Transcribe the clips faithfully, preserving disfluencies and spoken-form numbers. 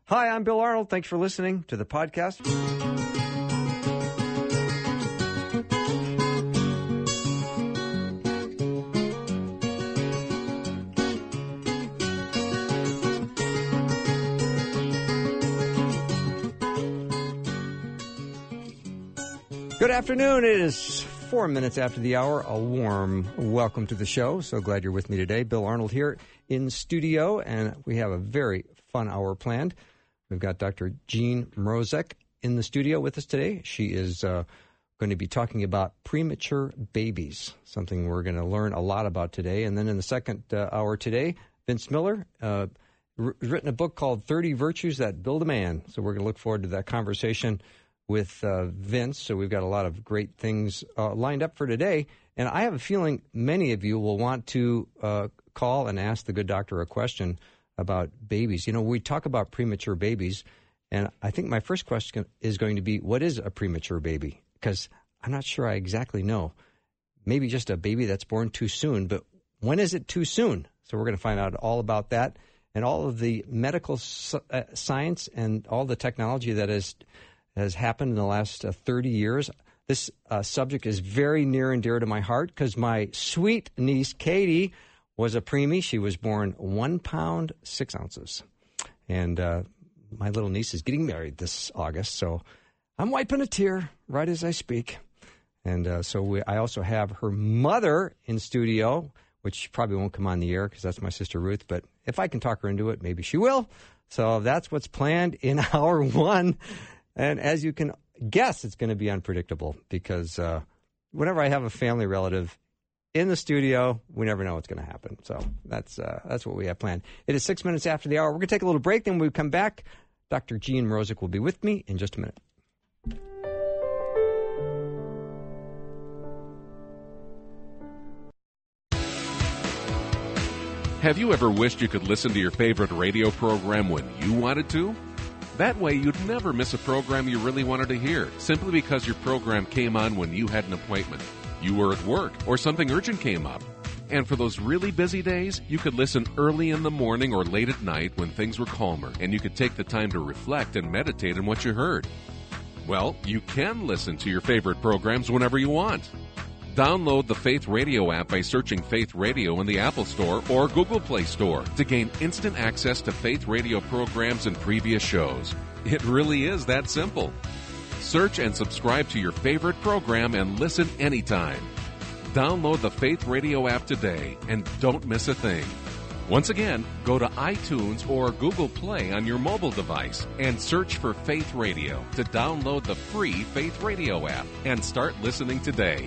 Hi, I'm Bill Arnold. Thanks for listening to the podcast. Good afternoon. It is four minutes after the hour. A warm welcome to the show. So glad you're with me today. Bill Arnold here in studio, and we have a very fun hour planned. We've got Doctor Jean Mrozek in the studio with us today. She is uh, going to be talking about premature babies, something we're going to learn a lot about today. And then in the second uh, hour today, Vince Miller, uh, r- written a book called thirty Virtues That Build a Man. So we're going to look forward to that conversation with uh, Vince. So we've got a lot of great things uh, lined up for today. And I have a feeling many of you will want to uh, call and ask the good doctor a question about babies. You know, we talk about premature babies, and I think my first question is going to be, what is a premature baby? Because I'm not sure I exactly know. Maybe just a baby that's born too soon, but when is it too soon? So we're going to find out all about that and all of the medical uh, science and all the technology that is has happened in the last uh, thirty years. This uh, subject is very near and dear to my heart because my sweet niece, Katie, was a preemie. She was born one pound, six ounces. And uh, my little niece is getting married this August, so I'm wiping a tear right as I speak. And uh, so we, I also have her mother in studio, which probably won't come on the air because that's my sister Ruth, but if I can talk her into it, maybe she will. So that's what's planned in hour one. And as you can guess, it's going to be unpredictable because uh, whenever I have a family relative in the studio, we never know what's going to happen. So that's uh, that's what we have planned. It is six minutes after the hour. We're going to take a little break. Then when we come back, Doctor Jean Mrozek will be with me in just a minute. Have you ever wished you could listen to your favorite radio program when you wanted to? That way, you'd never miss a program you really wanted to hear, simply because your program came on when you had an appointment. You were at work, or something urgent came up. And for those really busy days, you could listen early in the morning or late at night when things were calmer, and you could take the time to reflect and meditate on what you heard. Well, you can listen to your favorite programs whenever you want. Download the Faith Radio app by searching Faith Radio in the Apple Store or Google Play Store to gain instant access to Faith Radio programs and previous shows. It really is that simple. Search and subscribe to your favorite program and listen anytime. Download the Faith Radio app today and don't miss a thing. Once again, go to iTunes or Google Play on your mobile device and search for Faith Radio to download the free Faith Radio app and start listening today.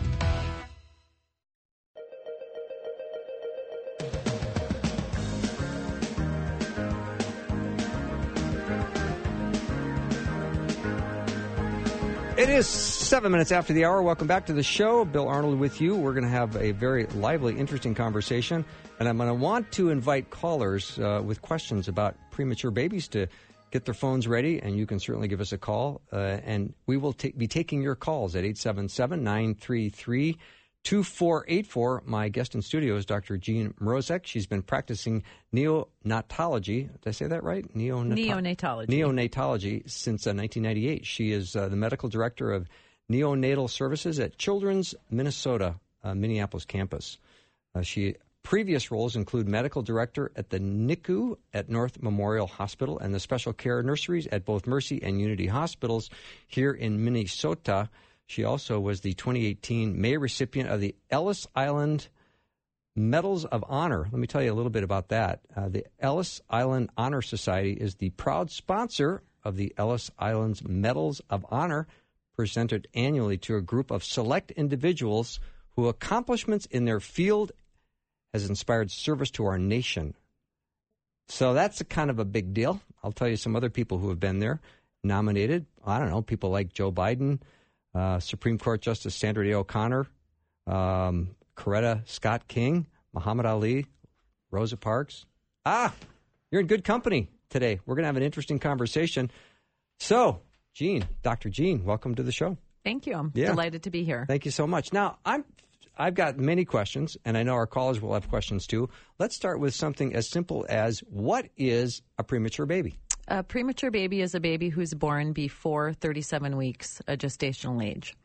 It is seven minutes after the hour. Welcome back to the show. Bill Arnold with you. We're going to have a very lively, interesting conversation. And I'm going to want to invite callers uh, with questions about premature babies to get their phones ready. And you can certainly give us a call. Uh, and we will ta- be taking your calls at eight seven seven, nine three three, two four eight four. My guest in studio is Doctor Jean Mrozek. She's been practicing neonatology. Did I say that right? Neonat- Neonatology. Neonatology since uh, nineteen ninety-eight. She is uh, the medical director of neonatal services at Children's Minnesota, uh, Minneapolis campus. Uh, she previous roles include medical director at the N I C U at North Memorial Hospital and the special care nurseries at both Mercy and Unity Hospitals here in Minnesota. She also was the twenty eighteen May recipient of the Ellis Island Medals of Honor. Let me tell you a little bit about that. Uh, the Ellis Island Honor Society is the proud sponsor of the Ellis Island's Medals of Honor, presented annually to a group of select individuals whose accomplishments in their field has inspired service to our nation. So that's a kind of a big deal. I'll tell you some other people who have been there nominated. I don't know, people like Joe Biden, Uh, Supreme Court Justice Sandra Day O'Connor, um, Coretta Scott King, Muhammad Ali, Rosa Parks. Ah, you're in good company today. We're going to have an interesting conversation. So, Jean, Doctor Jean, welcome to the show. Thank you. I'm yeah. delighted to be here. Thank you so much. Now, I'm, I've got many questions, and I know our callers will have questions too. Let's start with something as simple as, what is a premature baby? A premature baby is a baby who's born before thirty-seven weeks of gestational age.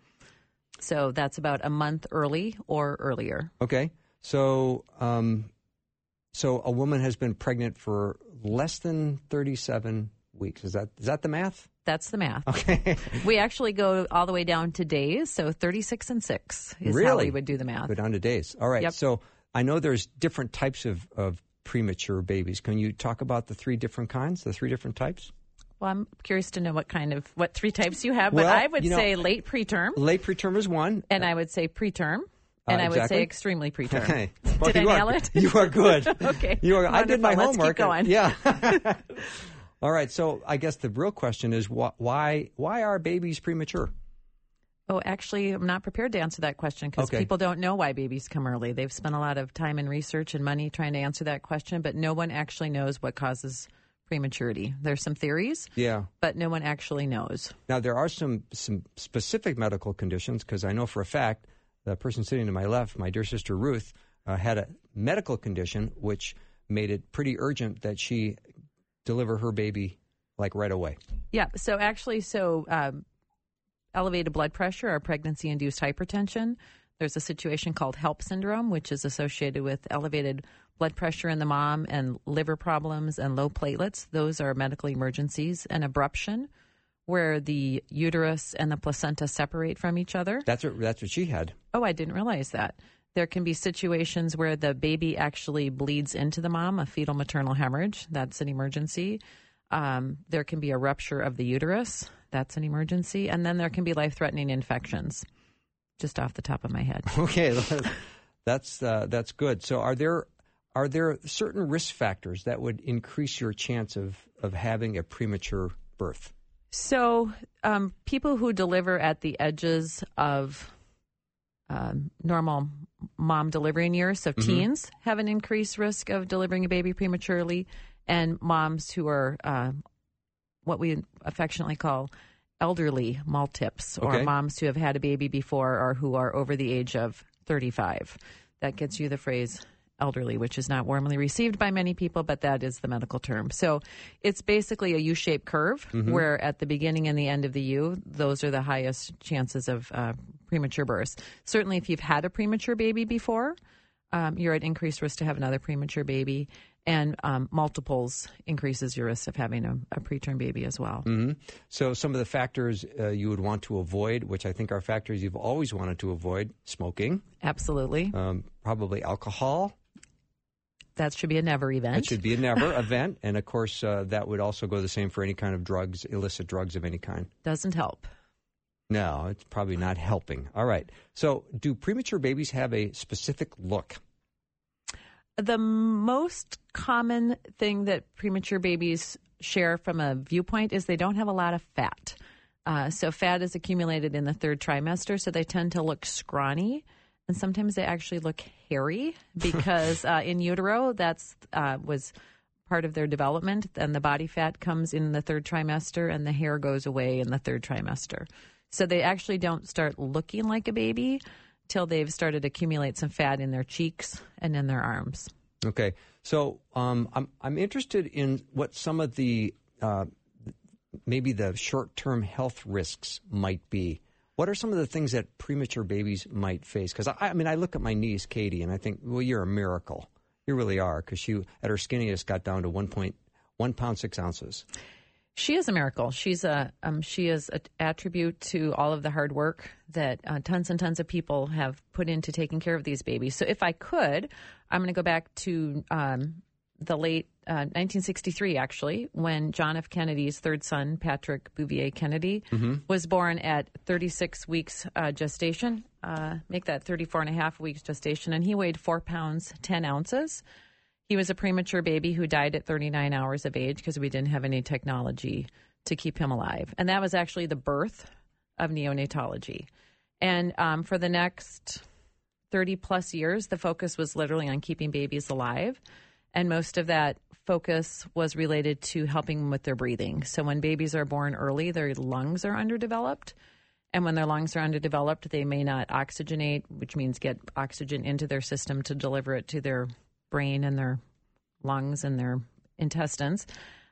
So that's about a month early or earlier. Okay. So, um, so a woman has been pregnant for less than thirty-seven weeks. Is that is that the math? That's the math. Okay. We actually go all the way down to days. So thirty-six and six is really? how we would do the math. Go down to days. All right. Yep. So I know there's different types of, of premature babies. Can you talk about the three different kinds, the three different types? Well, I'm curious to know what kind of, what three types you have, but Well, I would you know, say late preterm. Late preterm is one. And I would say preterm. And Uh, I would exactly. say extremely preterm. Okay. Did I you nail are, it? You are good. Okay. You are, I did my Wonderful. Let's homework. keep going. Yeah. All right. So I guess the real question is wh- why why are babies premature? Oh, actually, I'm not prepared to answer that question because Okay. people don't know why babies come early. They've spent a lot of time and research and money trying to answer that question, but no one actually knows what causes prematurity. There's some theories, Yeah. but no one actually knows. Now, there are some, some specific medical conditions because I know for a fact the person sitting to my left, my dear sister Ruth, uh, had a medical condition which made it pretty urgent that she deliver her baby like right away. Yeah, so actually, so um, elevated blood pressure or pregnancy-induced hypertension. There's a situation called HELP syndrome, which is associated with elevated blood pressure in the mom and liver problems and low platelets. Those are medical emergencies. And abruption, where the uterus and the placenta separate from each other. That's what, that's what she had. Oh, I didn't realize that. There can be situations where the baby actually bleeds into the mom, a fetal maternal hemorrhage. That's an emergency. Um, there can be a rupture of the uterus. That's an emergency. And then there can be life-threatening infections, just off the top of my head. Okay, that's uh, that's good. So are there are there certain risk factors that would increase your chance of, of having a premature birth? So um, people who deliver at the edges of um, normal mom delivering years, so mm-hmm. teens have an increased risk of delivering a baby prematurely, and moms who are uh, what we affectionately call elderly multips, or okay. moms who have had a baby before or who are over the age of thirty-five. That gets you the phrase elderly, which is not warmly received by many people, but that is the medical term. So it's basically a U-shaped curve mm-hmm. where at the beginning and the end of the U, those are the highest chances of uh, premature births. Certainly if you've had a premature baby before, um, you're at increased risk to have another premature baby. And um, multiples increases your risk of having a, a preterm baby as well. Mm-hmm. So some of the factors uh, you would want to avoid, which I think are factors you've always wanted to avoid, smoking. Absolutely. Um, probably alcohol. That should be a never event. That should be a never event. And, of course, uh, that would also go the same for any kind of drugs, illicit drugs of any kind. Doesn't help. No, it's probably not helping. All right. So do premature babies have a specific look? The most common thing that premature babies share from a viewpoint is they don't have a lot of fat. Uh, so fat is accumulated in the third trimester, so they tend to look scrawny, and sometimes they actually look hairy because uh, in utero, that's uh, was part of their development, and the body fat comes in the third trimester, and the hair goes away in the third trimester. So they actually don't start looking like a baby till they've started to accumulate some fat in their cheeks and in their arms. Okay. So um, I'm I'm interested in what some of the uh, maybe the short-term health risks might be. What are some of the things that premature babies might face? Because I, I mean, I look at my niece Katie, and I think, well, you're a miracle. You really are, because she at her skinniest got down to one point one pound six ounces. She is a miracle. She's a um, she is an attribute to all of the hard work that uh, tons and tons of people have put into taking care of these babies. So if I could, I'm going to go back to um, the late uh, nineteen sixty-three, actually, when John F. Kennedy's third son, Patrick Bouvier Kennedy, mm-hmm. was born at thirty-six weeks uh, gestation. Uh, make that thirty-four and a half weeks gestation, and he weighed four pounds ten ounces. He was a premature baby who died at thirty-nine hours of age because we didn't have any technology to keep him alive. And that was actually the birth of neonatology. And um, for the next thirty plus years, the focus was literally on keeping babies alive. And most of that focus was related to helping them with their breathing. So when babies are born early, their lungs are underdeveloped. And when their lungs are underdeveloped, they may not oxygenate, which means get oxygen into their system to deliver it to their brain and their lungs and their intestines.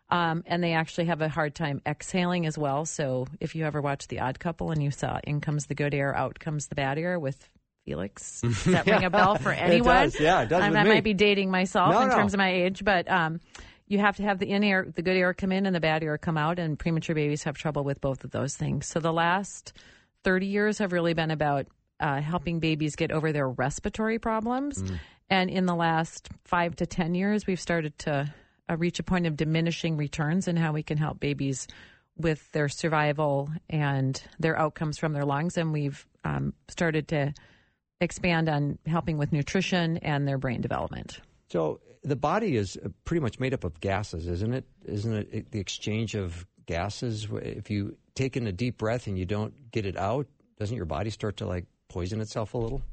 Um, and they actually have a hard time exhaling as well. So if you ever watched The Odd Couple and you saw in comes the good air, out comes the bad air with Felix, does that ring a bell for anyone? It does. Yeah, it does um, with I me. might be dating myself No, in no. terms of my age, but um, you have to have the in air, the good air come in and the bad air come out, and premature babies have trouble with both of those things. So the last thirty years have really been about uh, helping babies get over their respiratory problems. Mm. And in the last five to ten years, we've started to uh, reach a point of diminishing returns in how we can help babies with their survival and their outcomes from their lungs. And we've um, started to expand on helping with nutrition and their brain development. So the body is pretty much made up of gases, isn't it? Isn't it the exchange of gases? If you take in a deep breath and you don't get it out, doesn't your body start to like poison itself a little?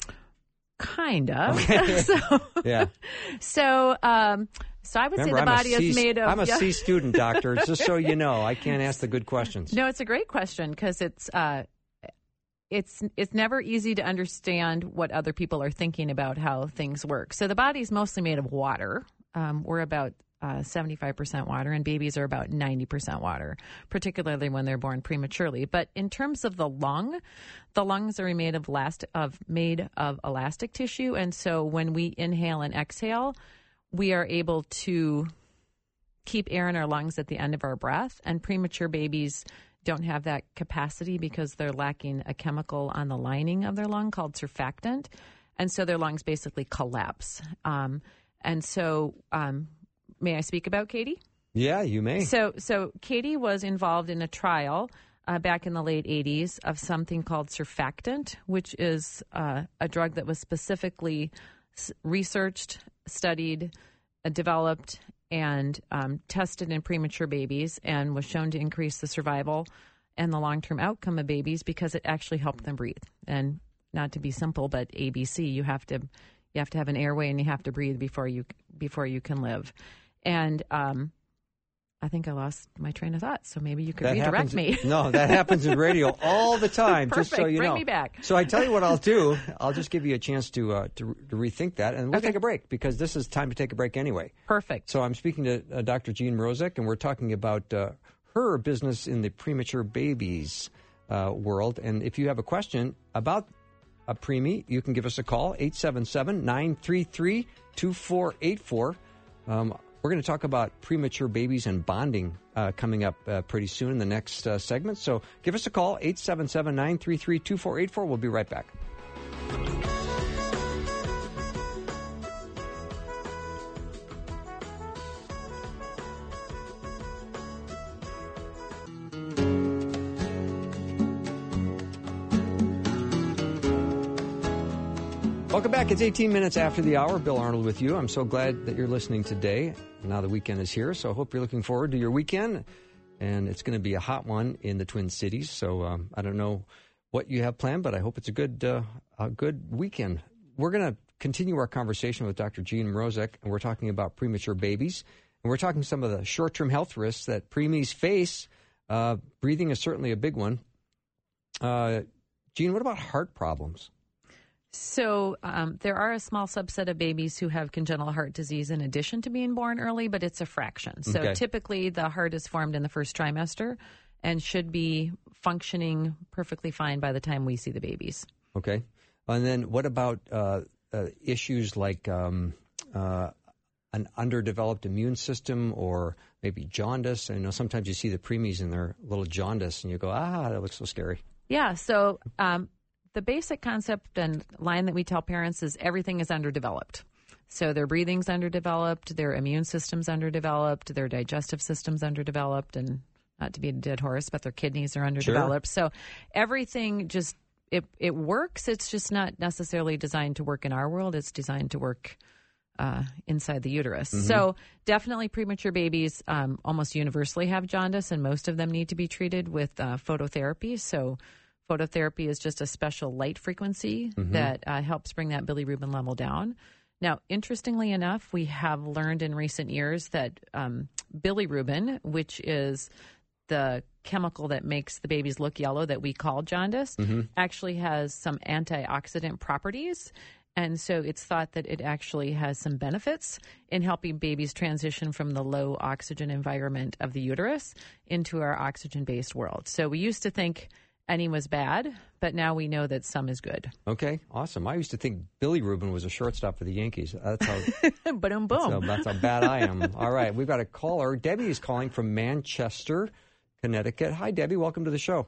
Kind of. Okay. so, yeah. So, um, so I would Remember, say the I'm body a C, is made of. I'm a yeah. C student, doctor. Just so you know, I can't ask the good questions. No, it's a great question because it's uh, it's it's never easy to understand what other people are thinking about how things work. So the body's mostly made of water. Um, we're about uh, seventy-five percent water, and babies are about ninety percent water, particularly when they're born prematurely. But in terms of the lung, the lungs are made of last of made of elastic tissue, and so when we inhale and exhale, we are able to keep air in our lungs at the end of our breath. And premature babies don't have that capacity because they're lacking a chemical on the lining of their lung called surfactant, and so their lungs basically collapse. Um, and so, um, may I speak about Katie? Yeah, you may. So, so Katie was involved in a trial uh, back in the late eighties of something called surfactant, which is uh, a drug that was specifically s- researched, studied, uh, developed, and um, tested in premature babies, and was shown to increase the survival and the long-term outcome of babies because it actually helped them breathe. And not to be simple, but A B C, you have to you have to have an airway and you have to breathe before you before you can live. And um, I think I lost my train of thought, so maybe you could that redirect happens, me. No, that happens in radio all the time. Perfect. Just so you Bring know. me back. So I tell you what I'll do. I'll just give you a chance to uh, to, to rethink that, and we'll Okay. take a break because this is time to take a break anyway. Perfect. So I'm speaking to uh, Doctor Jean Mrozek, and we're talking about uh, her business in the premature babies uh, world. And if you have a question about a preemie, you can give us a call, eight seven seven, nine three three, two four eight four. Um, we're going to talk about premature babies and bonding uh, coming up uh, pretty soon in the next uh, segment. So give us a call, eight seven seven, nine three three, two four eight four. We'll be right back. Welcome back. It's eighteen minutes after the hour. Bill Arnold with you. I'm so glad that you're listening today. Now the weekend is here, so I hope you're looking forward to your weekend. And it's going to be a hot one in the Twin Cities. So um, I don't know what you have planned, but I hope it's a good uh, a good weekend. We're going to continue our conversation with Doctor Jean Mrozek, and we're talking about premature babies. And we're talking some of the short-term health risks that preemies face. Uh, breathing is certainly a big one. Uh, Jean, what about heart problems? So um, there are a small subset of babies who have congenital heart disease in addition to being born early, but it's a fraction. So Okay. typically the heart is formed in the first trimester and should be functioning perfectly fine by the time we see the babies. Okay. And then what about uh, uh, issues like um, uh, an underdeveloped immune system or maybe jaundice? I know sometimes you see the preemies and they're a little jaundice and you go, ah, that looks so scary. Yeah, so um, the basic concept and line that we tell parents is everything is underdeveloped. So their breathing's underdeveloped, their immune system's underdeveloped, their digestive system's underdeveloped, and not to be a dead horse, but their kidneys are underdeveloped. Sure. So everything just, it, it works. It's just not necessarily designed to work in our world. It's designed to work uh, inside the uterus. Mm-hmm. So definitely premature babies um, almost universally have jaundice, and most of them need to be treated with uh, phototherapy. So phototherapy is just a special light frequency mm-hmm. that uh, helps bring that bilirubin level down. Now, interestingly enough, we have learned in recent years that um, bilirubin, which is the chemical that makes the babies look yellow that we call jaundice, mm-hmm. actually has some antioxidant properties. And so it's thought that it actually has some benefits in helping babies transition from the low oxygen environment of the uterus into our oxygen-based world. So we used to think any was bad, but now we know that some is good. Okay, awesome. I used to think Billy Rubin was a shortstop for the Yankees. That's how, boom, boom. That's how, that's how bad I am. All right, we've got a caller. Debbie is calling from Manchester, Connecticut. Hi, Debbie. Welcome to the show.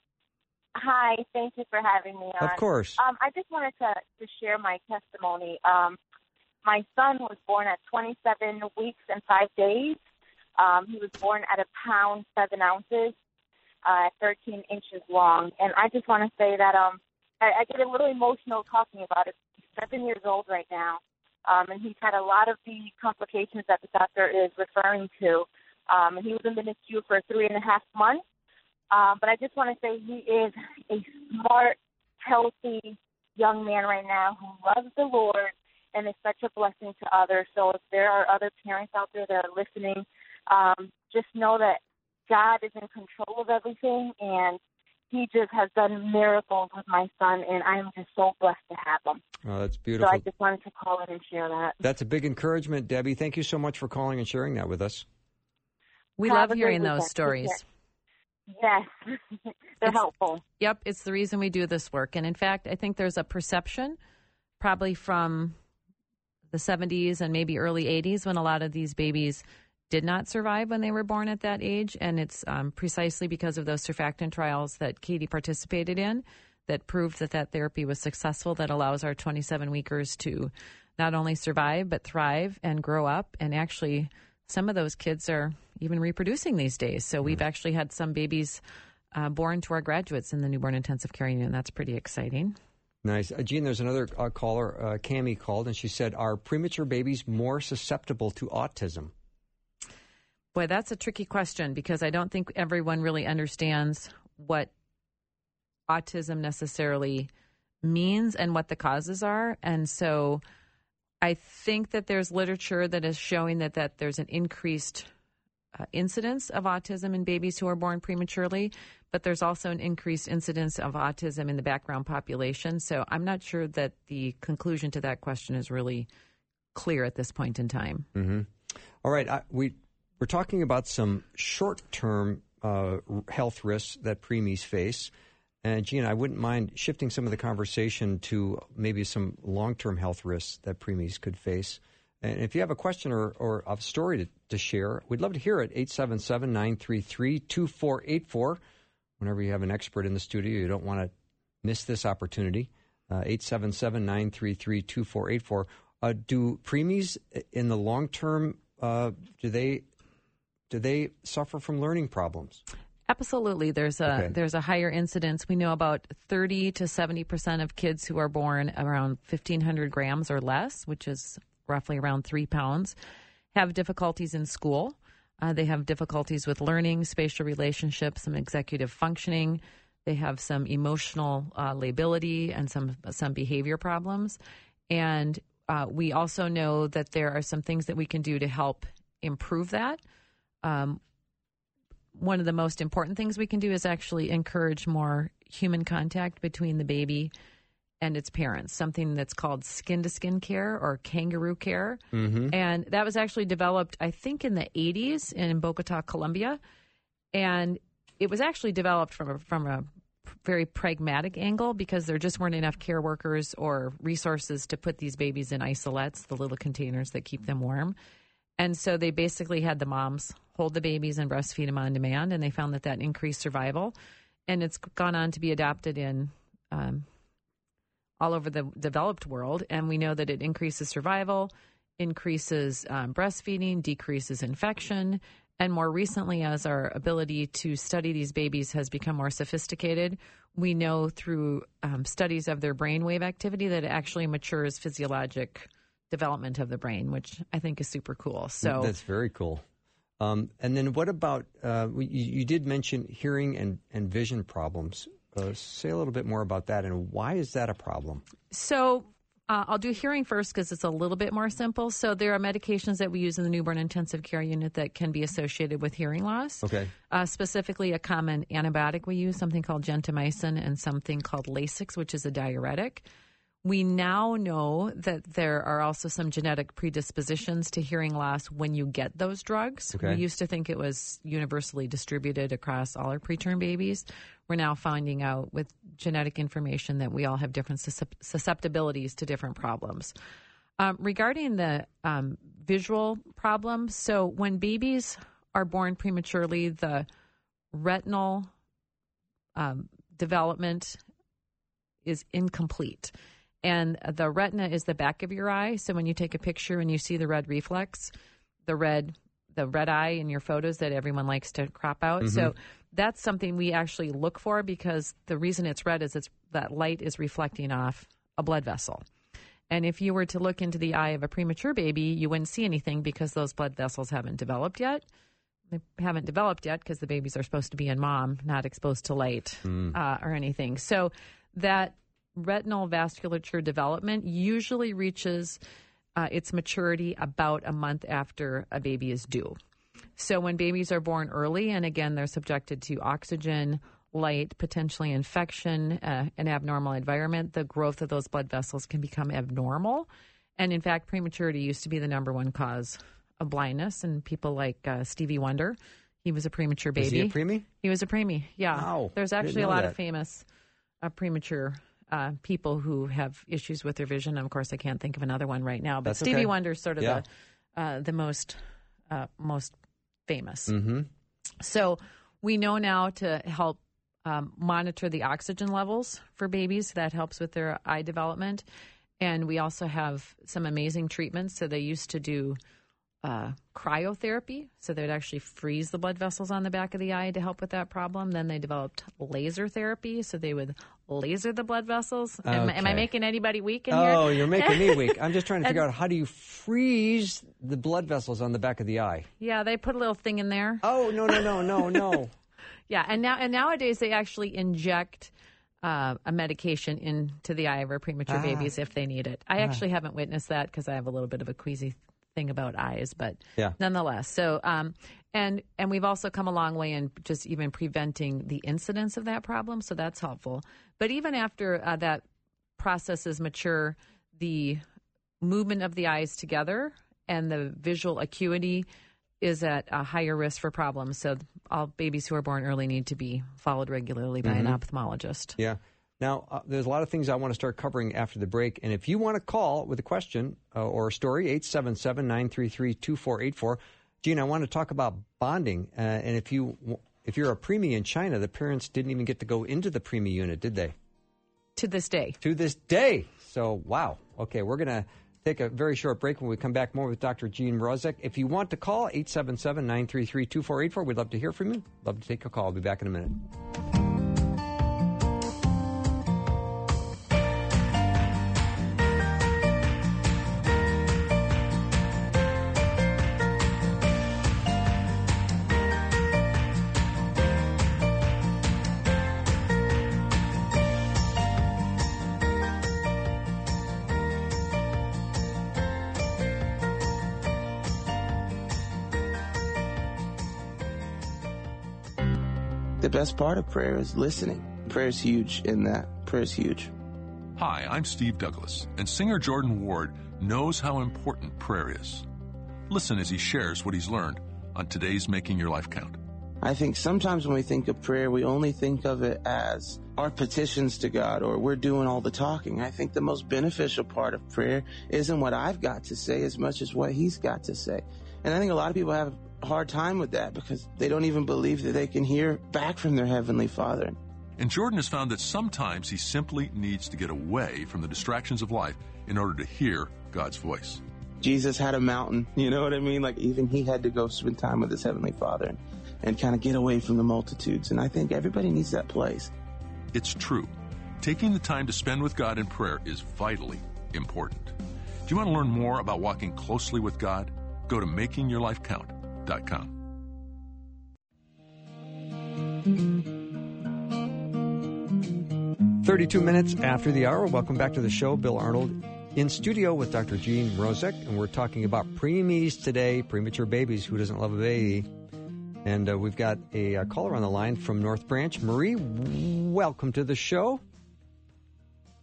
Hi, thank you for having me on. Of course. Um, I just wanted to, to share my testimony. Um, my son was born at twenty-seven weeks and five days. Um, he was born at a pound, seven ounces, uh, thirteen inches long. And I just want to say that um, I, I get a little emotional talking about it. He's seven years old right now, um, and he's had a lot of the complications that the doctor is referring to. Um, and he was in the N I C U for three and a half months. Um, but I just want to say he is a smart, healthy young man right now who loves the Lord and is such a blessing to others. So if there are other parents out there that are listening, um, just know that God is in control of everything, and he just has done miracles with my son, and I am just so blessed to have him. Oh, that's beautiful. So I just wanted to call in and share that. That's a big encouragement, Debbie. Thank you so much for calling and sharing that with us. We Have love a hearing great those weekend. stories. Yes, they're It's- helpful. Yep, it's the reason we do this work. And in fact, I think there's a perception, probably from the seventies and maybe early eighties, when a lot of these babies did not survive when they were born at that age. And it's um, precisely because of those surfactant trials that Katie participated in that proved that that therapy was successful, that allows our twenty-seven weekers to not only survive, but thrive and grow up. And actually, some of those kids are even reproducing these days. So we've actually had some babies uh, born to our graduates in the newborn intensive care unit, and that's pretty exciting. Nice. Uh, Gene, there's another uh, caller, uh, Cammie, called, and she said, are premature babies more susceptible to autism? Boy, that's a tricky question, because I don't think everyone really understands what autism necessarily means and what the causes are. And so I think that there's literature that is showing that, that there's an increased uh, incidence of autism in babies who are born prematurely, but there's also an increased incidence of autism in the background population. So I'm not sure that the conclusion to that question is really clear at this point in time. Mm-hmm. All right. I, we, we're talking about some short-term uh, health risks that preemies face. And, Gene, I wouldn't mind shifting some of the conversation to maybe some long-term health risks that preemies could face. And if you have a question or, or a story to, to share, we'd love to hear it. eight seven seven, nine three three, two four eight four. Whenever you have an expert in the studio, you don't want to miss this opportunity. Uh, eight seven seven, nine three three, two four eight four. Uh, do preemies in the long term, uh, do they do they suffer from learning problems? Absolutely. There's a Okay. there's a higher incidence. We know about thirty to seventy percent of kids who are born around fifteen hundred grams or less, which is roughly around three pounds, have difficulties in school. Uh, they have difficulties with learning, spatial relationships, some executive functioning. They have some emotional uh, lability and some some behavior problems. And uh, we also know that there are some things that we can do to help improve that. Um, one of the most important things we can do is actually encourage more human contact between the baby and its parents, something that's called skin-to-skin care or kangaroo care. Mm-hmm. And that was actually developed, I think, in the eighties in Bogota, Colombia. And it was actually developed from a, from a very pragmatic angle because there just weren't enough care workers or resources to put these babies in isolettes, the little containers that keep them warm. And so they basically had the moms hold the babies and breastfeed them on demand, and they found that that increased survival. And it's gone on to be adopted in um, all over the developed world, and we know that it increases survival, increases um, breastfeeding, decreases infection, and more recently, as our ability to study these babies has become more sophisticated, we know through um, studies of their brainwave activity that it actually matures physiologic development of the brain, which I think is super cool. So that's very cool. Um, and then what about, uh, you, you did mention hearing and, and vision problems. Uh, say a little bit more about that, and why is that a problem? So uh, I'll do hearing first because it's a little bit more simple. So there are medications that we use in the newborn intensive care unit that can be associated with hearing loss. Okay. Uh, specifically, a common antibiotic we use, something called gentamicin, and something called Lasix, which is a diuretic. We now know that there are also some genetic predispositions to hearing loss when you get those drugs. Okay. We used to think it was universally distributed across all our preterm babies. We're now finding out with genetic information that we all have different susceptibilities to different problems. Um, regarding the um, visual problems, so when babies are born prematurely, the retinal um, development is incomplete. And the retina is the back of your eye. So when you take a picture and you see the red reflex, the red the red eye in your photos that everyone likes to crop out. Mm-hmm. So that's something we actually look for, because the reason it's red is it's that light is reflecting off a blood vessel. And if you were to look into the eye of a premature baby, you wouldn't see anything because those blood vessels haven't developed yet. They haven't developed yet because the babies are supposed to be in mom, not exposed to light mm. uh, or anything. So that retinal vasculature development usually reaches uh, its maturity about a month after a baby is due. So when babies are born early, and again, they're subjected to oxygen, light, potentially infection, uh, an abnormal environment, the growth of those blood vessels can become abnormal. And in fact, prematurity used to be the number one cause of blindness. And people like uh, Stevie Wonder, he was a premature baby. Was he a preemie? He was a preemie, yeah. Wow. There's actually a lot that. of famous uh, premature uh, people who have issues with their vision. Of course, I can't think of another one right now. But That's Stevie okay. Wonder's sort of yeah. the uh, the most uh, most famous. Mm-hmm. So we know now to help um, monitor the oxygen levels for babies. That helps with their eye development. And we also have some amazing treatments. So they used to do uh, cryotherapy. So they'd actually freeze the blood vessels on the back of the eye to help with that problem. Then they developed laser therapy. So they would laser the blood vessels. Okay. Am, am I making anybody weak in oh, here? Oh, you're making me weak. I'm just trying to figure out, how do you freeze the blood vessels on the back of the eye? Yeah, they put a little thing in there. Oh, no, no, no, no, no. Yeah, and now and nowadays they actually inject uh, a medication into the eye of our premature ah. babies if they need it. I ah. actually haven't witnessed that because I have a little bit of a queasy thing about eyes, but yeah. nonetheless. So, um, and and we've also come a long way in just even preventing the incidence of that problem, so that's helpful. But even after uh, that process is mature, the movement of the eyes together and the visual acuity is at a higher risk for problems. So all babies who are born early need to be followed regularly by mm-hmm. an ophthalmologist. Yeah. Now, uh, there's a lot of things I want to start covering after the break. And if you want to call with a question uh, or a story, eight seven seven, nine three three, two four eight four. Gene, I want to talk about bonding. Uh, and if, you, if you're a preemie in China, the parents didn't even get to go into the preemie unit, did they? To this day. To this day. So, wow. Okay, we're going to take a very short break. When we come back, more with Doctor Gene Mrozek. If you want to call, eight seven seven, nine three three, two four eight four. We'd love to hear from you. Love to take a call. I'll be back in a minute. The best part of prayer is listening. Prayer is huge in that. Prayer is huge. Hi, I'm Steve Douglas, and singer Jordan Ward knows how important prayer is. Listen as he shares what he's learned on today's Making Your Life Count. I think sometimes when we think of prayer, we only think of it as our petitions to God or we're doing all the talking. I think the most beneficial part of prayer isn't what I've got to say as much as what He's got to say. And I think a lot of people have a hard time with that because they don't even believe that they can hear back from their Heavenly Father. And Jordan has found that sometimes he simply needs to get away from the distractions of life in order to hear God's voice. Jesus had a mountain, you know what I mean? Like even He had to go spend time with His Heavenly Father and, and kind of get away from the multitudes. And I think everybody needs that place. It's true. Taking the time to spend with God in prayer is vitally important. Do you want to learn more about walking closely with God? Go to making your life count dot com. thirty-two minutes after the hour. Welcome back to the show. Bill Arnold in studio with Doctor Gene Mrozek, and we're talking about preemies today, premature babies. Who doesn't love a baby? And uh, we've got a, a caller on the line from North Branch. Marie, welcome to the show.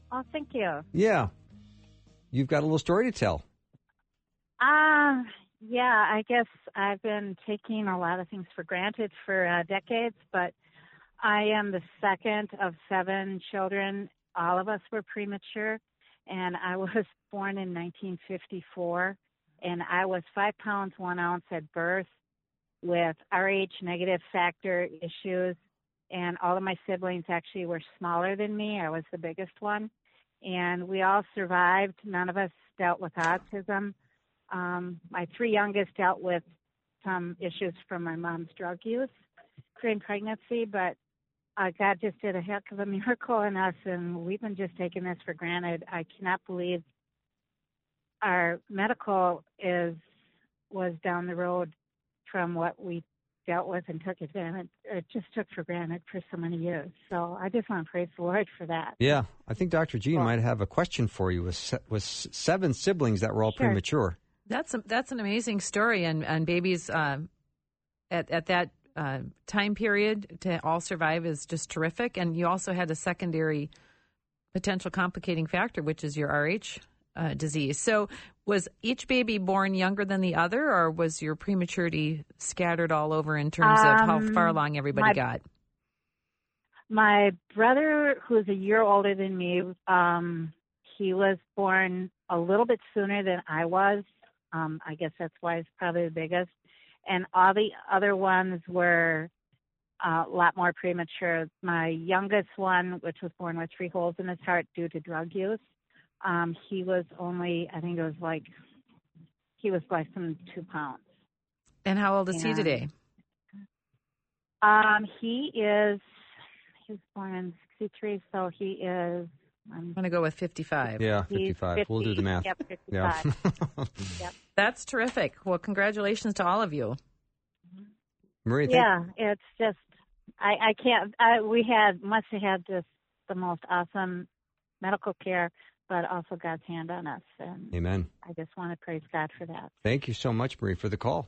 Oh, thank you. Yeah. You've got a little story to tell. Uh, yeah, I guess I've been taking a lot of things for granted for uh, decades, but I am the second of seven children. All of us were premature, and I was born in nineteen fifty-four, and I was five pounds, one ounce at birth with R H negative factor issues, and all of my siblings actually were smaller than me. I was the biggest one, and we all survived. None of us dealt with autism. Um, my three youngest dealt with some issues from my mom's drug use during pregnancy, but uh, God just did a heck of a miracle in us, and we've been just taking this for granted. I cannot believe our medical is was down the road from what we dealt with and took advantage, it just took for granted for so many years. So I just want to praise the Lord for that. Yeah, I think Doctor Jean Well, might have a question for you with, se- with seven siblings that were all Sure. premature. That's a, that's an amazing story, and and babies uh, at at that uh, time period to all survive is just terrific. And you also had a secondary potential complicating factor, which is your R H uh, disease. So, was each baby born younger than the other, or was your prematurity scattered all over in terms of how Um, far along everybody my- got? My brother, who's a year older than me, um, he was born a little bit sooner than I was. Um, I guess that's why he's probably the biggest. And all the other ones were uh, a lot more premature. My youngest one, which was born with three holes in his heart due to drug use, um, he was only, I think it was like, he was less than two pounds. And how old is he And- today? Um, he is, he was born in sixty-three, so he is, I'm um, going to go with fifty-five. Yeah, he's fifty-five. We'll do the fifty. math. Yep, Yeah. fifty-five. Yep. That's terrific. Well, congratulations to all of you. Marie, thank- Yeah, it's just, I, I can't, I, we had, must have had just the most awesome medical care, but also God's hand on us. And Amen. I just want to praise God for that. Thank you so much, Marie, for the call.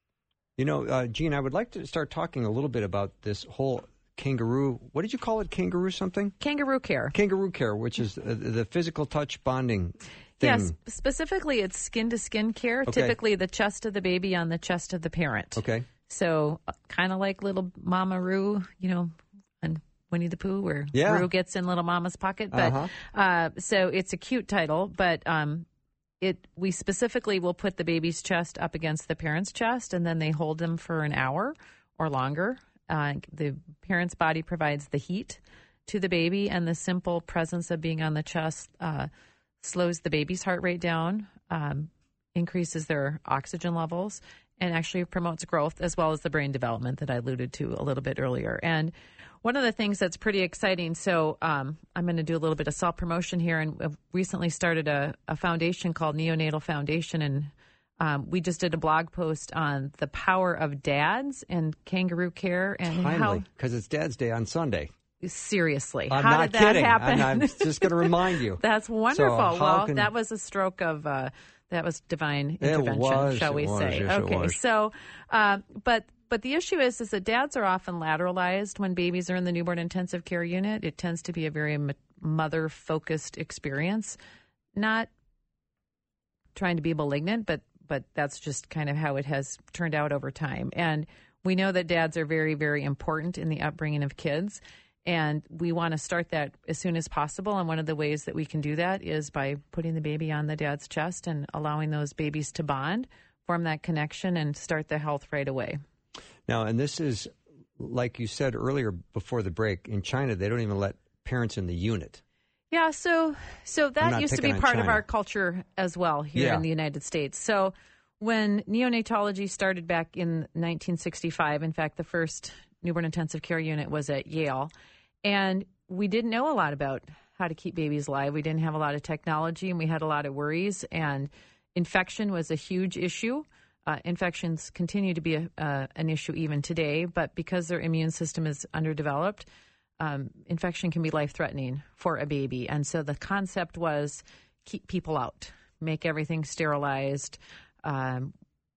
You know, uh, Gene, I would like to start talking a little bit about this whole kangaroo. What did you call it? Kangaroo something? Kangaroo care. Kangaroo care, which is uh, the physical touch bonding thing. Yes, specifically it's skin to skin care. Okay. Typically the chest of the baby on the chest of the parent. Okay. So uh, kind of like little Mama Roo, you know, and Winnie the Pooh, where Yeah. Roo gets in little Mama's pocket. But Uh-huh. uh, so it's a cute title, but um, it we specifically will put the baby's chest up against the parent's chest, and then they hold them for an hour or longer. Uh, the parent's body provides the heat to the baby, and the simple presence of being on the chest uh, slows the baby's heart rate down, um, increases their oxygen levels, and actually promotes growth as well as the brain development that I alluded to a little bit earlier. And one of the things that's pretty exciting, so um, I'm going to do a little bit of self-promotion here, and I've recently started a, a foundation called Neonatal Foundation, and um, we just did a blog post on the power of dads and kangaroo care and how Timely, because it's Dad's Day on Sunday. seriously I'm how not did that kidding. happen? And I'm just going to remind you. That's wonderful. how well, can- that was a stroke of uh, that was divine It intervention, was, shall it we was, say? yes, it okay, was. so uh, but but the issue is is that dads are often lateralized when babies are in the newborn intensive care unit. It tends to be a very m- mother focused experience, not trying to be malignant, but but that's just kind of how it has turned out over time. And we know that dads are very, very important in the upbringing of kids. And we want to start that as soon as possible. And one of the ways that we can do that is by putting the baby on the dad's chest and allowing those babies to bond, form that connection, and start the health right away. Now, and this is, like you said earlier before the break, in China, they don't even let parents in the unit. Yeah, so so I'm that not used to picking be on part of China. our culture as well here Yeah. in the United States. So when neonatology started back in nineteen sixty-five, in fact, the first newborn intensive care unit was at Yale, and we didn't know a lot about how to keep babies alive. We didn't have a lot of technology, and we had a lot of worries, and infection was a huge issue. Uh, infections continue to be a, uh, an issue even today, but because their immune system is underdeveloped, um, infection can be life-threatening for a baby. And so the concept was keep people out, make everything sterilized. Um,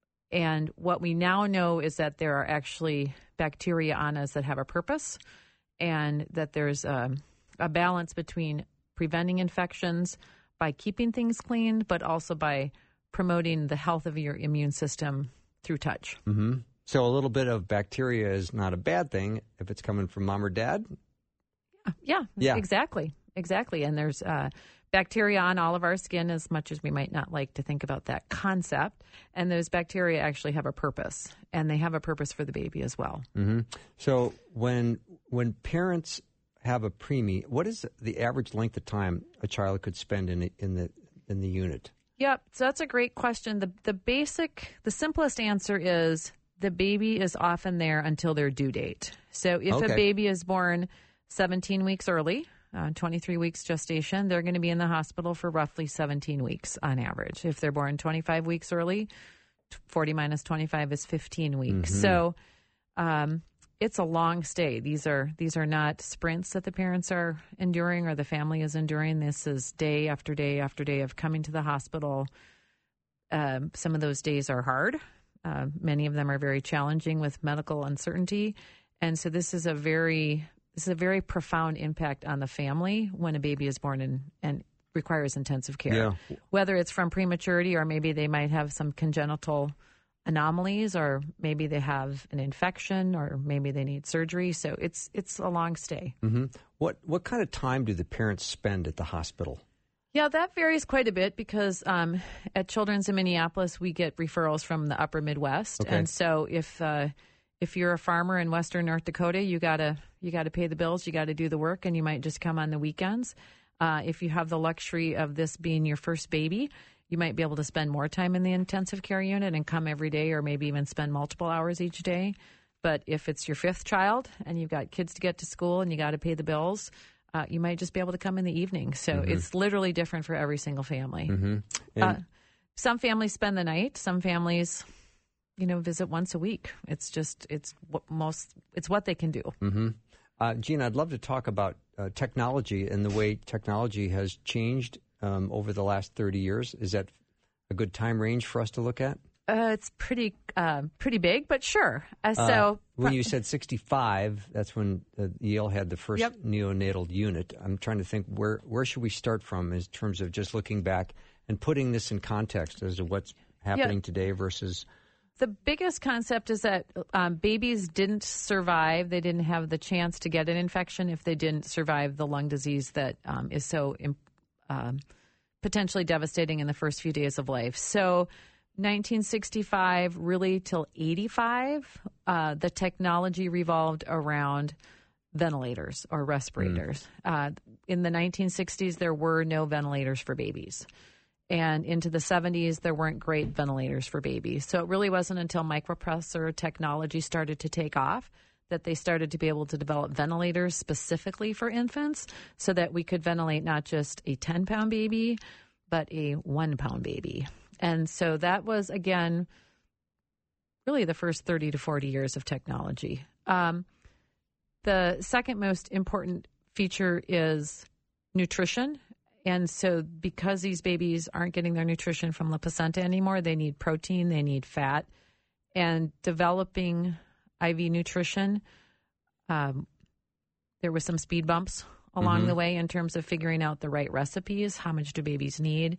and what we now know is that there are actually bacteria on us that have a purpose, and that there's um, a balance between preventing infections, by keeping things clean, but also by promoting the health of your immune system through touch. Mm-hmm. So a little bit of bacteria is not a bad thing if it's coming from mom or dad? Yeah, yeah. exactly. Exactly. And there's uh, bacteria on all of our skin, as much as we might not like to think about that concept. And those bacteria actually have a purpose, and they have a purpose for the baby as well. Mm-hmm. So when when parents have a preemie, what is the average length of time a child could spend in in the in the unit? Yep. So that's a great question. The the basic, the simplest answer is the baby is often there until their due date. So if Okay. a baby is born seventeen weeks early, uh, twenty-three weeks gestation, they're going to be in the hospital for roughly seventeen weeks on average. If they're born twenty-five weeks early, forty minus twenty-five is fifteen weeks. Mm-hmm. So um, it's a long stay. These are these are not sprints that the parents are enduring or the family is enduring. This is day after day after day of coming to the hospital. Um, some of those days are hard. Uh, many of them are very challenging with medical uncertainty. And so this is a very this is a very profound impact on the family when a baby is born and, and requires intensive care. Yeah. Whether it's from prematurity or maybe they might have some congenital anomalies, or maybe they have an infection, or maybe they need surgery. So it's it's a long stay. Mm-hmm. What what kind of time do the parents spend at the hospital? Yeah, that varies quite a bit because um, at Children's in Minneapolis, we get referrals from the upper Midwest. Okay. And so if uh, if you're a farmer in western North Dakota, you gotta you gotta pay the bills, you gotta do the work, and you might just come on the weekends. Uh, if you have the luxury of this being your first baby, you might be able to spend more time in the intensive care unit and come every day, or maybe even spend multiple hours each day. But if it's your fifth child and you've got kids to get to school and you got to pay the bills, uh, you might just be able to come in the evening. So Mm-hmm. it's literally different for every single family. Mm-hmm. And Uh, some families spend the night. Some families, you know, visit once a week. It's just it's what most it's what they can do. mm-hmm. uh, Gina, I'd love to talk about uh, technology and the way technology has changed um, over the last thirty years. Is that a good time range for us to look at? Uh, it's pretty uh, pretty big, but sure. Uh, so Uh, when you said sixty-five, that's when uh, Yale had the first Yep. neonatal unit. I'm trying to think where where should we start from in terms of just looking back and putting this in context as to what's happening Yep. today versus. The biggest concept is that um, babies didn't survive. They didn't have the chance to get an infection if they didn't survive the lung disease that um, is so um, potentially devastating in the first few days of life. So nineteen sixty-five really till eighty-five, uh, the technology revolved around ventilators or respirators. Mm. Uh, in the nineteen sixties, there were no ventilators for babies. And into the seventies, there weren't great ventilators for babies. So it really wasn't until micropressor technology started to take off that they started to be able to develop ventilators specifically for infants so that we could ventilate not just a ten-pound baby, but a one-pound baby. And so that was, again, really the first thirty to forty years of technology. Um, the second most important feature is nutrition. And so because these babies aren't getting their nutrition from the placenta anymore, they need protein, they need fat. And developing I V nutrition, um, there were some speed bumps along Mm-hmm. the way in terms of figuring out the right recipes. How much do babies need?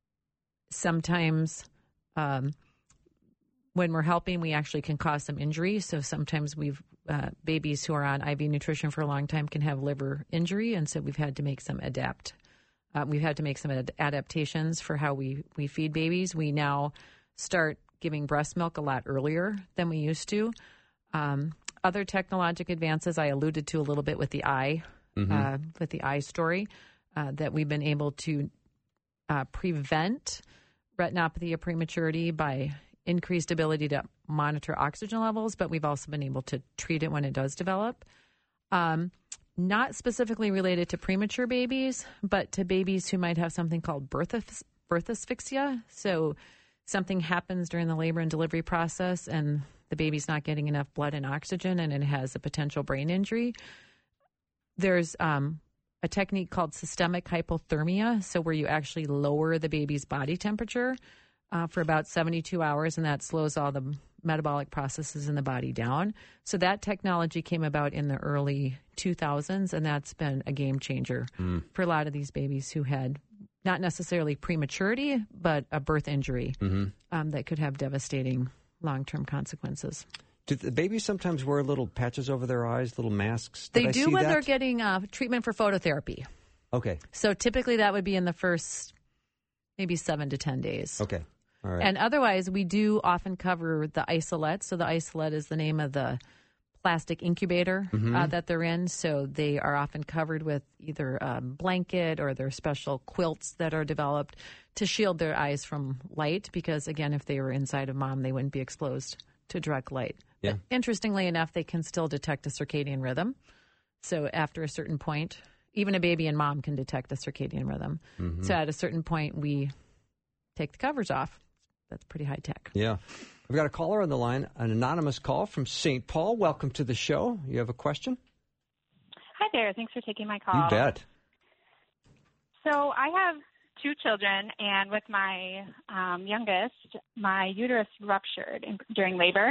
Sometimes um, when we're helping, we actually can cause some injury. So sometimes we've uh, babies who are on I V nutrition for a long time can have liver injury. And so we've had to make some adapt. Uh, we've had to make some ad- adaptations for how we, we feed babies. We now start giving breast milk a lot earlier than we used to. Um, other technologic advances I alluded to a little bit with the eye, Mm-hmm. uh, with the eye story, uh, that we've been able to uh, prevent retinopathy of prematurity by increased ability to monitor oxygen levels, but we've also been able to treat it when it does develop. Um, not specifically related to premature babies, but to babies who might have something called birth, as- birth asphyxia. So something happens during the labor and delivery process and the baby's not getting enough blood and oxygen and it has a potential brain injury. There's um, a technique called systemic hypothermia, so where you actually lower the baby's body temperature uh, for about seventy-two hours, and that slows all the metabolic processes in the body down. So that technology came about in the early two thousands, and that's been a game changer mm. for a lot of these babies who had not necessarily prematurity, but a birth injury mm-hmm. um, that could have devastating long-term consequences. Do the babies sometimes wear little patches over their eyes, little masks? Did they I do see when that? they're getting uh, treatment for phototherapy. Okay. So typically that would be in the first maybe seven to ten days. Okay. All right. And otherwise, we do often cover the isolette. So the isolette is the name of the plastic incubator mm-hmm. uh, that they're in. So they are often covered with either a blanket or their special quilts that are developed to shield their eyes from light. Because, again, if they were inside of mom, they wouldn't be exposed to direct light. Yeah. But interestingly enough, they can still detect a circadian rhythm. So after a certain point, even a baby and mom can detect a circadian rhythm. Mm-hmm. So at a certain point, we take the covers off. That's pretty high tech. Yeah. We've got a caller on the line, an anonymous call from Saint Paul. Welcome to the show. You have a question? Hi there. Thanks for taking my call. You bet. So I have two children, and with my um, youngest, my uterus ruptured in, during labor.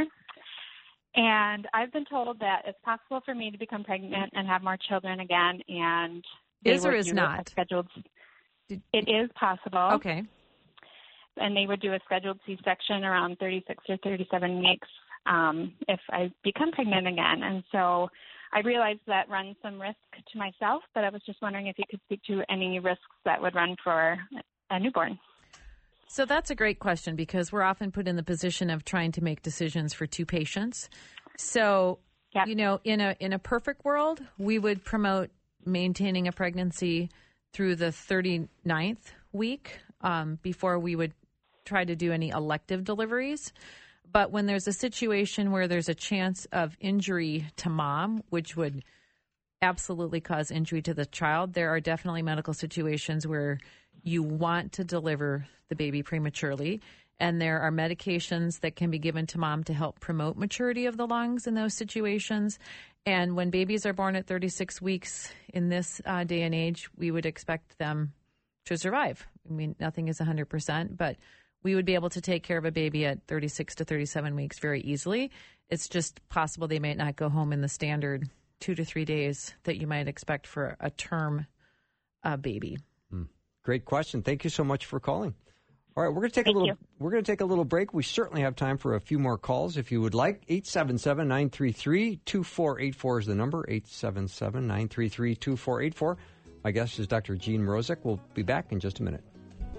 And I've been told that it's possible for me to become pregnant and have more children again. And is or is not? Scheduled. It is possible. Okay. And they would do a scheduled C-section around thirty-six or thirty-seven weeks um, if I become pregnant again. And so I realized that runs some risk to myself, but I was just wondering if you could speak to any risks that would run for a newborn. So that's a great question because we're often put in the position of trying to make decisions for two patients. So, yep. you know, in a in a perfect world, we would promote maintaining a pregnancy through the thirty-ninth week um, before we would try to do any elective deliveries. But when there's a situation where there's a chance of injury to mom, which would absolutely cause injury to the child, there are definitely medical situations where you want to deliver the baby prematurely. And there are medications that can be given to mom to help promote maturity of the lungs in those situations. And when babies are born at thirty-six weeks in this uh, day and age, we would expect them to survive. I mean, nothing is one hundred percent, but we would be able to take care of a baby at thirty-six to thirty-seven weeks very easily. It's just possible they might not go home in the standard two to three days that you might expect for a term uh, baby. Mm. Great question. Thank you so much for calling. All right, we're going to take Thank a little. You. We're going to take a little break. We certainly have time for a few more calls if you would like. eight seven seven, nine three three, two four eight four is the number. eight seven seven, nine three three, two four eight four. My guest is Doctor Jean Mrozek. We'll be back in just a minute.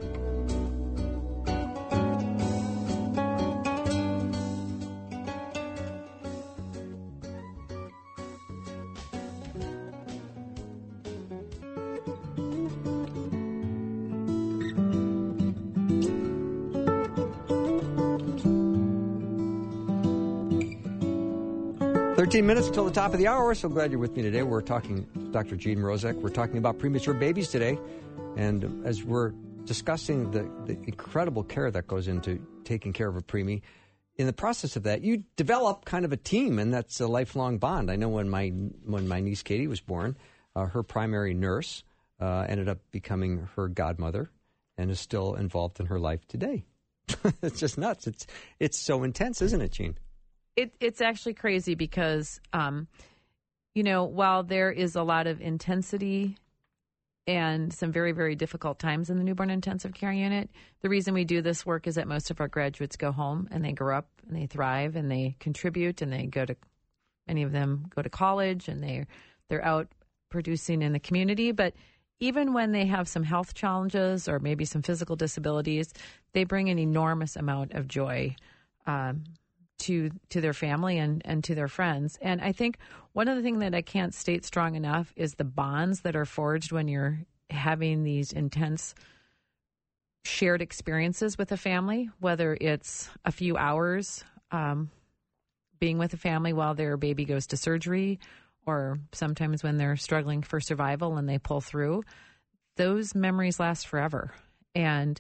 thirteen minutes until the top of the hour. So glad you're with me today. We're talking to Doctor Jean Mrozek. We're talking about premature babies today. And as we're discussing the, the incredible care that goes into taking care of a preemie, in the process of that, you develop kind of a team, and that's a lifelong bond. I know when my when my niece Katie was born, uh, her primary nurse uh, ended up becoming her godmother and is still involved in her life today. It's just nuts. It's it's so intense, isn't it, Jean? It, it's actually crazy because, um, you know, while there is a lot of intensity and some very, very difficult times in the newborn intensive care unit, the reason we do this work is that most of our graduates go home and they grow up and they thrive and they contribute and they go to, many of them go to college and they they're out producing in the community. But even when they have some health challenges or maybe some physical disabilities, they bring an enormous amount of joy um to to their family and, and to their friends. And I think one of the things that I can't state strong enough is the bonds that are forged when you're having these intense shared experiences with a family, whether it's a few hours um, being with a family while their baby goes to surgery, or sometimes when they're struggling for survival and they pull through. Those memories last forever. And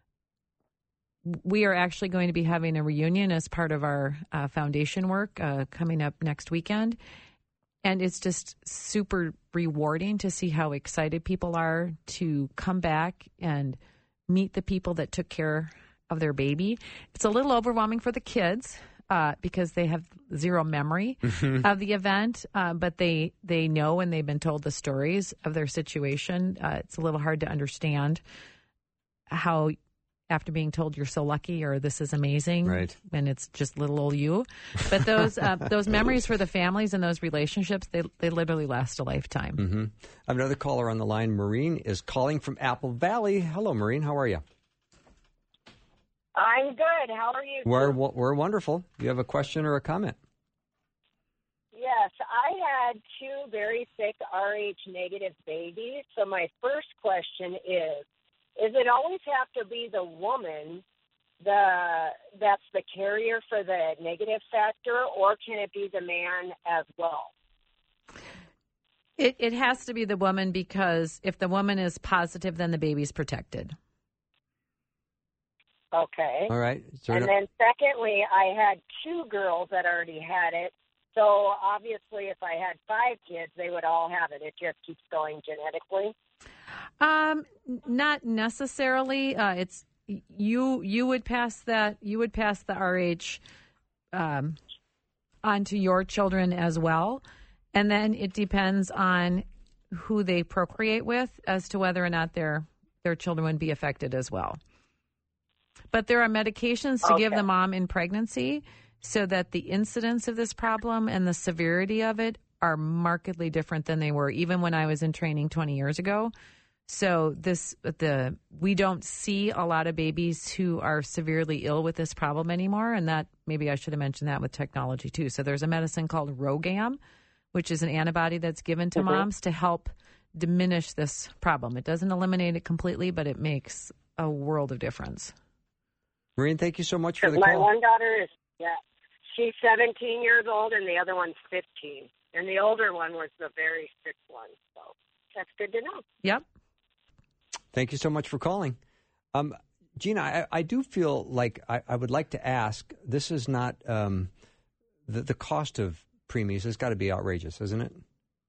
we are actually going to be having a reunion as part of our uh, foundation work uh, coming up next weekend. And it's just super rewarding to see how excited people are to come back and meet the people that took care of their baby. It's a little overwhelming for the kids uh, because they have zero memory of the event, uh, but they they know and they've been told the stories of their situation. Uh, it's a little hard to understand how, after being told you're so lucky or this is amazing, right, and it's just little old you. But those uh, those memories for the families and those relationships, they they literally last a lifetime. Mm-hmm. I have another caller on the line. Maureen is calling from Apple Valley. Hello, Maureen. How are you? I'm good. How are you? We're we're wonderful. Do you have a question or a comment? Yes, I had two very sick R H negative babies. So my first question is, is it always have to be the woman the that's the carrier for the negative factor, or can it be the man as well? It it has to be the woman, because if the woman is positive, then the baby's protected. Okay. All right. So and then secondly, I had two girls that already had it. So obviously if I had five kids, they would all have it. It just keeps going genetically. Um, not necessarily. Uh, it's you. You would pass that. You would pass the R H um, onto your children as well, and then it depends on who they procreate with as to whether or not their their children would be affected as well. But there are medications to Okay. give the mom in pregnancy so that the incidence of this problem and the severity of it are markedly different than they were even when I was in training twenty years ago. So this the we don't see a lot of babies who are severely ill with this problem anymore, and that maybe I should have mentioned that with technology too. So there's a medicine called Rogam, which is an antibody that's given to Mm-hmm. moms to help diminish this problem. It doesn't eliminate it completely, but it makes a world of difference. Maureen, thank you so much for the My call. one daughter is, yeah, she's seventeen years old, and the other one's fifteen. And the older one was the very sick one. So that's good to know. Yep. Thank you so much for calling. Um, Gina, I, I do feel like I, I would like to ask, this is not, um, the, the cost of preemies has got to be outrageous, isn't it?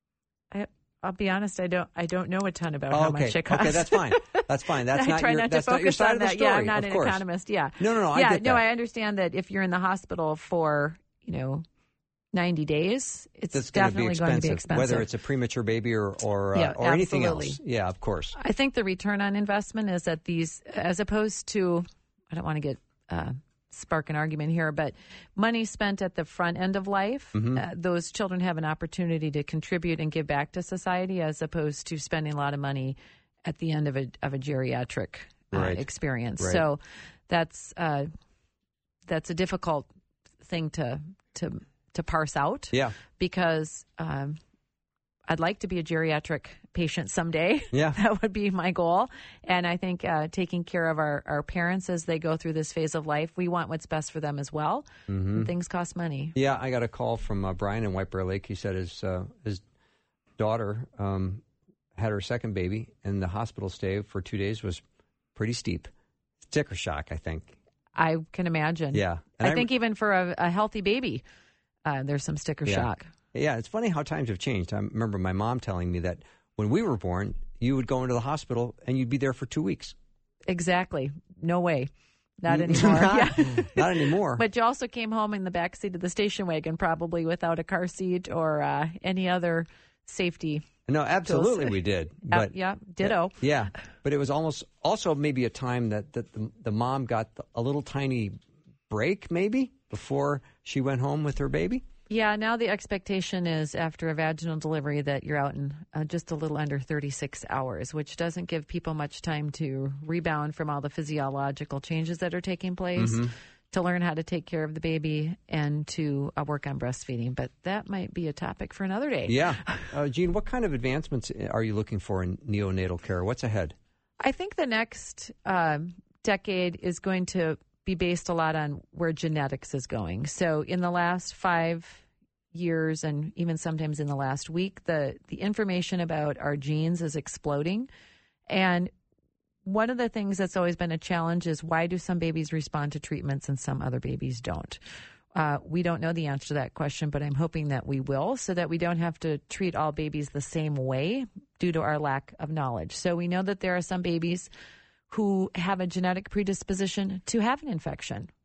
I, I'll be honest, I don't I don't know a ton about Oh, how okay. much it costs. Okay, that's fine. That's fine. That's I not try your, not that's to not your focus side on of the that. story. Yeah, I'm not of an course. economist. Yeah. No, no, no. Yeah, I get no, that. I understand that if you're in the hospital for, you know, ninety days, it's That's going to be definitely expensive, going to be expensive. whether it's a premature baby or or, uh, Yeah, or anything absolutely. else. Yeah, of course. I think the return on investment is that these, as opposed to, I don't want to get uh, spark an argument here, but money spent at the front end of life, Mm-hmm. uh, those children have an opportunity to contribute and give back to society, as opposed to spending a lot of money at the end of a of a geriatric uh, Right. experience. Right. So that's uh, that's a difficult thing to to to parse out. Yeah. Because um, I'd like to be a geriatric patient someday. Yeah. That would be my goal. And I think uh, taking care of our, our parents as they go through this phase of life, we want what's best for them as well. Mm-hmm. And things cost money. Yeah, I got a call from uh, Brian in White Bear Lake. He said his uh, his daughter um, had her second baby, and the hospital stay for two days was pretty steep. Sticker shock, I think. I can imagine. Yeah. And I I- think even for a, a healthy baby, uh, there's some sticker Yeah. shock. Yeah, it's funny how times have changed. I remember my mom telling me that when we were born, you would go into the hospital and you'd be there for two weeks. Exactly. No way. Not anymore. not, Yeah. not anymore. But you also came home in the back seat of the station wagon, probably without a car seat or uh, any other safety. No, absolutely we did. Uh, But yeah, ditto. Yeah, but it was almost also maybe a time that, that the, the mom got a little tiny break maybe before she went home with her baby. Yeah, now the expectation is after a vaginal delivery that you're out in uh, just a little under thirty-six hours, which doesn't give people much time to rebound from all the physiological changes that are taking place, Mm-hmm. to learn how to take care of the baby, and to uh, work on breastfeeding. But that might be a topic for another day. Yeah. Uh, Gene, what kind of advancements are you looking for in neonatal care? What's ahead? I think the next um, decade is going to be based a lot on where genetics is going. So in the last five years, and even sometimes in the last week, the, the information about our genes is exploding. And one of the things that's always been a challenge is, why do some babies respond to treatments and some other babies don't? Uh, we don't know the answer to that question, but I'm hoping that we will, so that we don't have to treat all babies the same way due to our lack of knowledge. So we know that there are some babies who have a genetic predisposition to have an infection.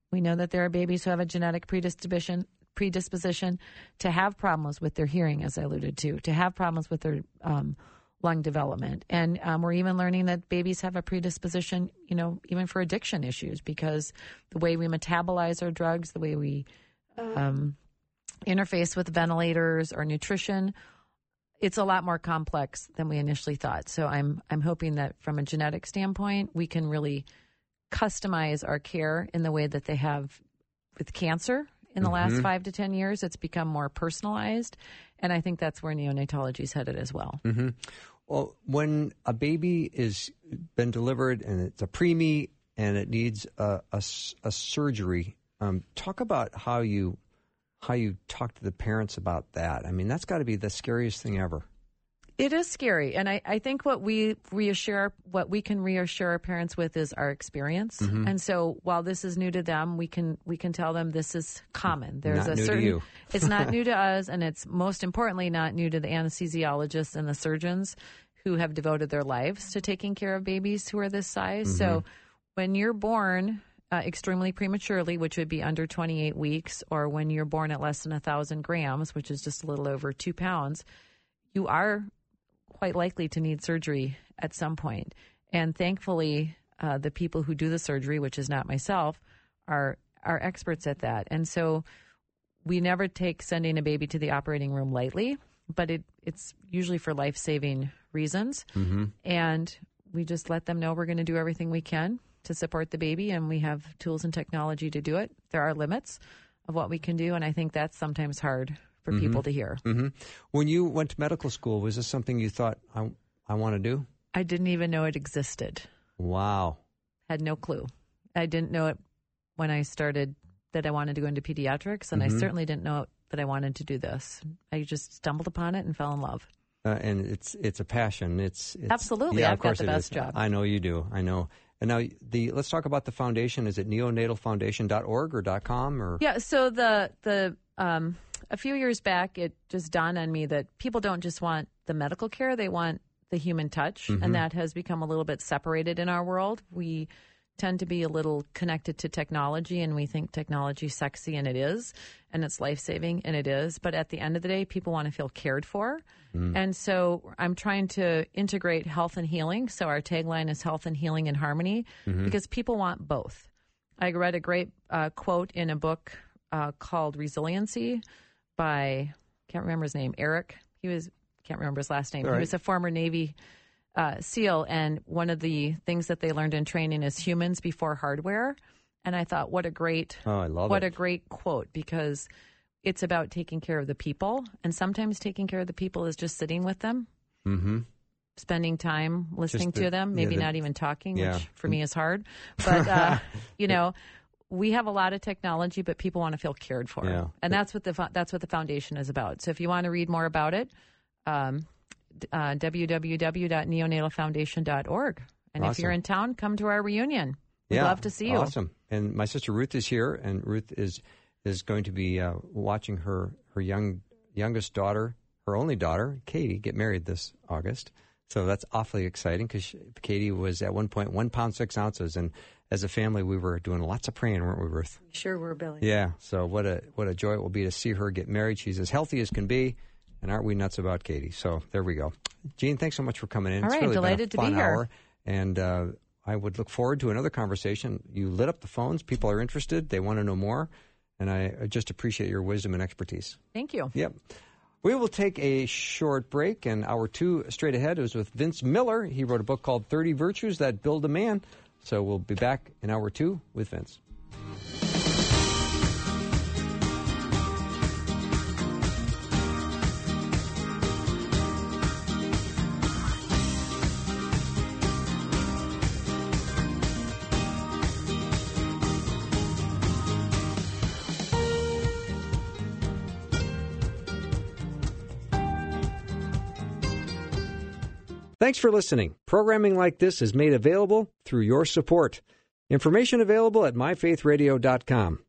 We know that there are babies who have a genetic predisposition predisposition to have problems with their hearing, as I alluded to, to have problems with their um, lung development. And um, we're even learning that babies have a predisposition, you know, even for addiction issues, because the way we metabolize our drugs, the way we um, interface with ventilators or nutrition, it's a lot more complex than we initially thought. So I'm I'm hoping that from a genetic standpoint, we can really customize our care in the way that they have with cancer. In the Mm-hmm. last five to ten years, it's become more personalized, and I think that's where neonatology is headed as well. Mm-hmm. Well, when a baby is been delivered and it's a preemie and it needs a, a, a surgery, um, talk about how you how you talk to the parents about that. I mean, that's got to be the scariest thing ever. It is scary, and I, I think what we reassure, what we can reassure our parents with is our experience. Mm-hmm. And so, while this is new to them, we can we can tell them this is common. There's Not a new to certain. you. It's not new to us, and it's most importantly not new to the anesthesiologists and the surgeons who have devoted their lives to taking care of babies who are this size. Mm-hmm. So, when you're born uh, extremely prematurely, which would be under twenty-eight weeks, or when you're born at less than a thousand grams, which is just a little over two pounds, you are quite likely to need surgery at some point. And thankfully, uh, the people who do the surgery, which is not myself, are are experts at that. And so we never take sending a baby to the operating room lightly, but it, it's usually for life-saving reasons. Mm-hmm. And we just let them know we're going to do everything we can to support the baby, and we have tools and technology to do it. There are limits of what we can do, and I think that's sometimes hard for Mm-hmm. people to hear. Mm-hmm. When you went to medical school, was this something you thought, I, I want to do? I didn't even know it existed. Wow. Had no clue. I didn't know it when I started that I wanted to go into pediatrics, and Mm-hmm. I certainly didn't know that I wanted to do this. I just stumbled upon it and fell in love. Uh, and it's it's a passion. It's, it's Absolutely. Yeah, I've of course got the it best is. job. I know you do. I know. And now the let's talk about the foundation. Is it neonatal foundation dot org or .com or? Yeah. So the the um, a few years back, it just dawned on me that people don't just want the medical care; they want the human touch, Mm-hmm. and that has become a little bit separated in our world. We tend to be a little connected to technology, and we think technology sexy, and it is, and it's life-saving, and it is. But at the end of the day, people want to feel cared for. Mm. And so I'm trying to integrate health and healing. So our tagline is health and healing in harmony, mm-hmm. because people want both. I read a great uh, quote in a book uh, called Resiliency by, can't remember his name, Eric. He was, can't remember his last name. All right. He was a former Navy Uh, SEAL, and one of the things that they learned in training is humans before hardware. And I thought, what a great, oh, I love what it. a great quote, because it's about taking care of the people, and sometimes taking care of the people is just sitting with them, mm-hmm. spending time listening the, to them, maybe yeah, the, not even talking, yeah. which for me is hard. But uh, you know, we have a lot of technology, but people want to feel cared for, yeah. and that's what the that's what the foundation is about. So if you want to read more about it. Um, Uh, w w w dot neonatal foundation dot org. And Awesome. If you're in town, come to our reunion. We'd yeah, love to see you. Awesome. And my sister Ruth is here, and Ruth is is going to be uh, watching her, her young youngest daughter, her only daughter, Katie, get married this August. So that's awfully exciting, because Katie was at one point one pound, six ounces. And as a family, we were doing lots of praying, weren't we, Ruth? Sure, we're Billy. Yeah. So what a what a joy it will be to see her get married. She's as healthy as can be. And aren't we nuts about Katie? So there we go. Jean, thanks so much for coming in. All it's right, really delighted been a fun to be here. hour. And uh, I would look forward to another conversation. You lit up the phones. People are interested. They want to know more. And I just appreciate your wisdom and expertise. Thank you. Yep. We will take a short break. And hour two straight ahead is with Vince Miller. He wrote a book called thirty Virtues That Build a Man. So we'll be back in hour two with Vince. Thanks for listening. Programming like this is made available through your support. Information available at my faith radio dot com.